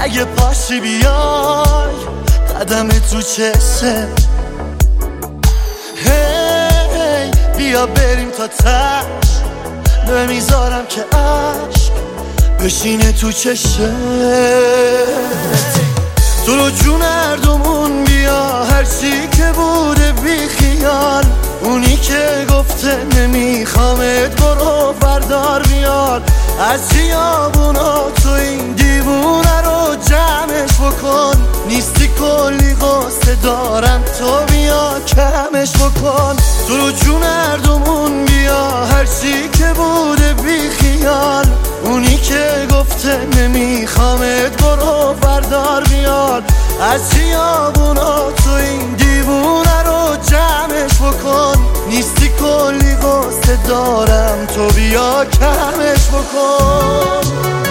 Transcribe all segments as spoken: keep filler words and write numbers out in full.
اگه پاشی بیای قدم تو چشم، هی بیا بریم تا تش، نمیذارم که عشق بشینه تو چشم. تو رو جون هردومون بیا، هرچی که بوده بی خیال، اونی که گفته نمیخوامت برو بردار بیار. از خیابونا تو این دیوونه رو جمعش بکن، نیستی کلی قصه دارم تو بیا کمش بکن. تو رو جون هردومون بیا، هرچی که بوده بی خیال، اونی که گفته نمیخوامت برو بردار بیار. از خیابونا تو این دیوونه رو جمعش بکن، نیستی کلی قصه دارم تو بیا کمش بکن.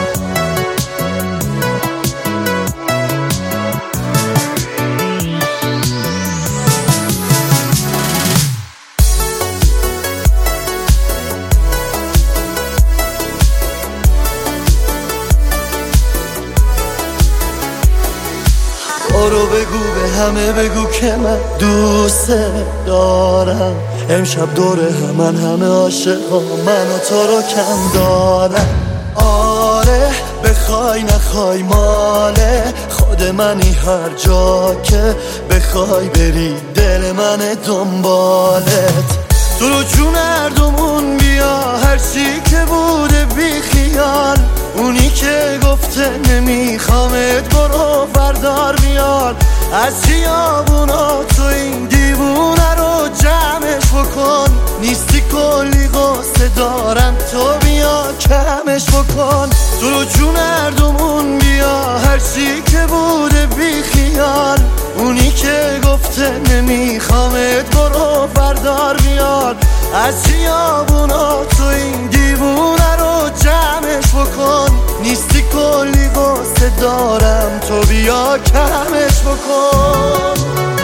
برو بگو به همه بگو که من دوست دارم، امشب دور همن همه عاشقا من و تو رو کم دارم. آره بخوای نخوای ماله خود منی، هر جا که بخوای بری دل من دنبالت. تو رو جون هردومون بیا، هرچی که بوده بی خیال، اونی که گفته نمیخوامت برو بردار بیار. از خیابونا تو این دیوونه رو جمعش بکن، نیستی کلی قصه دارم تو بیا کمش بکن. تو رو جون هردومون بیا، هرچی که بوده بی خیال، اونی که گفته نمیخوامت برو بردار بیار. از خیابونا تو این دیوونه رو جمعش بکن، نیستی کلی قصه دارم تو بیا کمش بکن.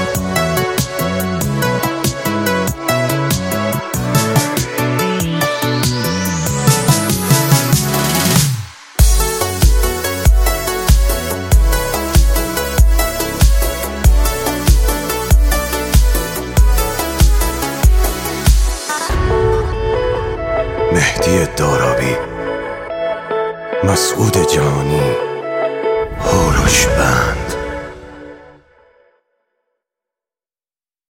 مهدی دارابی، مسعود جانی، هوروش بند.